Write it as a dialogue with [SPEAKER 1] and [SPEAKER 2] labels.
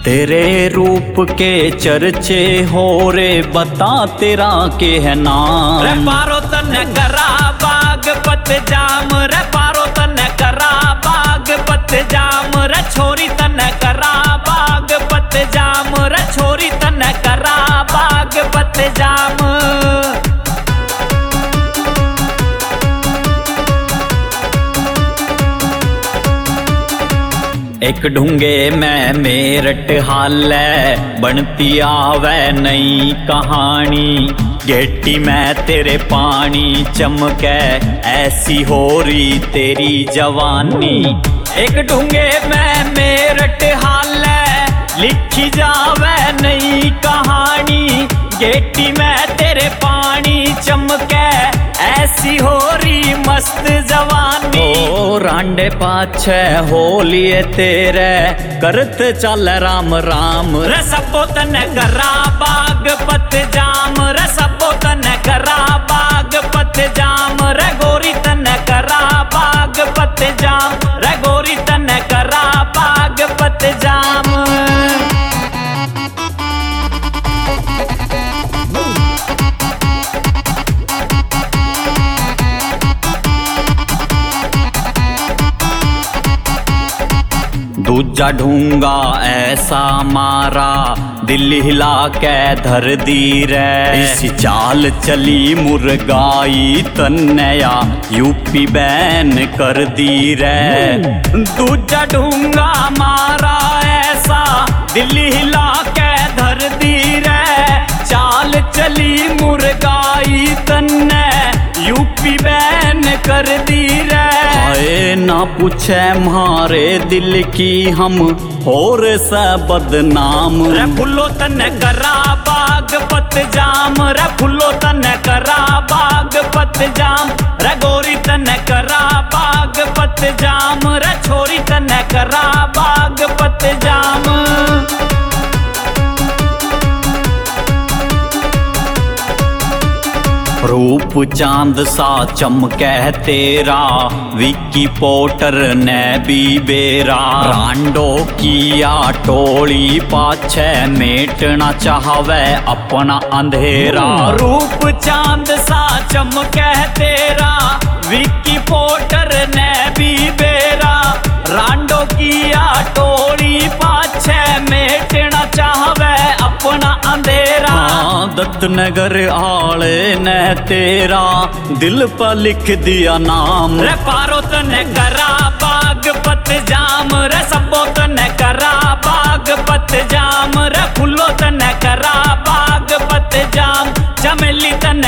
[SPEAKER 1] तेरे रूप के चर्चे हो रे, बता तेरा के है नाम।
[SPEAKER 2] रे पारो तने करा बाग पत जाम, रे पारो तने करा बाग पत जाम, रे छोरी तने करा बाग पत जाम, रे छोरी तने करा बाग पत जाम।
[SPEAKER 1] एक ढूंगे में मेरठ हालै, बनती आवे नई कहानी। गेटी में तेरे पानी चमके, ऐसी हो रही तेरी जवानी।
[SPEAKER 2] एक ढूंगे में मेरठ हालै, लिखी जावे नई कहानी। गेटी में तेरे पानी चमके, ऐसी हो रही मस्त जवानी।
[SPEAKER 1] ओ रांडे पाछे हो लिए तेरे, करत चल राम राम।
[SPEAKER 2] रे सबो तने करा बाग पत जाम, रे सबो तने करा बाग पत जाम, रे गोरी तने करा बाग पत जाम, रे गोरी तने करा बाग पत जाम।
[SPEAKER 1] दूजा ढूंगा ऐसा मारा, दिल हिला के धर दी रे। इसी चाल चली मुर्गाई तन्नया, यूपी बैन कर दी रे।
[SPEAKER 2] दूजा ढूंगा मारा ऐसा, दिल हिला के धर दी रे। चाल चली मुर्गाई तन्ने, यूपी बैन कर दी रे।
[SPEAKER 1] हाय ना पूछे म्हारे दिल की, हम और से बदनाम।
[SPEAKER 2] रे फुल्लो तने करा बाग पत जाम, रे फुल्लो तने करा बाग पत जाम, रे गोरी तने करा बाग पत जाम, रे छोरी तने करा बाग पत जाम।
[SPEAKER 1] रूप चांद सा चमके तेरा, विक्की पोर्टर ने भी बेरा। रांडो किया टोली पाछे, मेटना चाहवे अपना अंधेरा।
[SPEAKER 2] रूप चांद सा चमके तेरा, विक्की पोर्टर ने भी बेरा। रांडो किया टोली पाछे, मेटना चाहवे अपना अंधेरा।
[SPEAKER 1] दत्त नगर आले ने तेरा, दिल पर लिख दिया नाम।
[SPEAKER 2] रे पारो तने करा बाग पत जाम, रे सबो तने करा बाग पत जाम, रे फुल्लो तने करा बाग पत जाम, चमेली तने